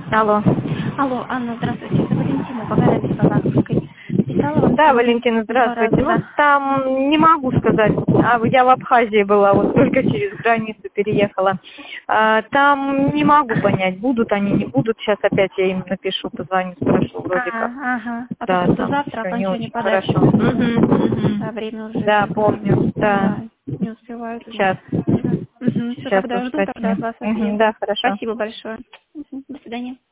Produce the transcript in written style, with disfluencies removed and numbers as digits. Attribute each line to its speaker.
Speaker 1: Алло.
Speaker 2: Алло, Анна, здравствуйте. Это Валентина, Богородица Балаковской. Писала вам...
Speaker 1: Да, Валентина, здравствуйте. Ну, там не могу сказать. Я в Абхазии была, вот только через границу переехала. Там не могу понять, будут они, не будут. Сейчас опять я им напишу, позвоню, спрошу вроде как.
Speaker 2: Ага. А
Speaker 1: Да,
Speaker 2: то
Speaker 1: там
Speaker 2: завтра
Speaker 1: всё не
Speaker 2: окончание
Speaker 1: очень
Speaker 2: подачи.
Speaker 1: хорошо.
Speaker 2: Да, время уже.
Speaker 1: Да, помню, да.
Speaker 2: Не успевают.
Speaker 1: Сейчас.
Speaker 2: Все,
Speaker 1: Сейчас
Speaker 2: тогда жду тогда от вас ответ.
Speaker 1: Да, хорошо.
Speaker 2: Спасибо большое. До свидания.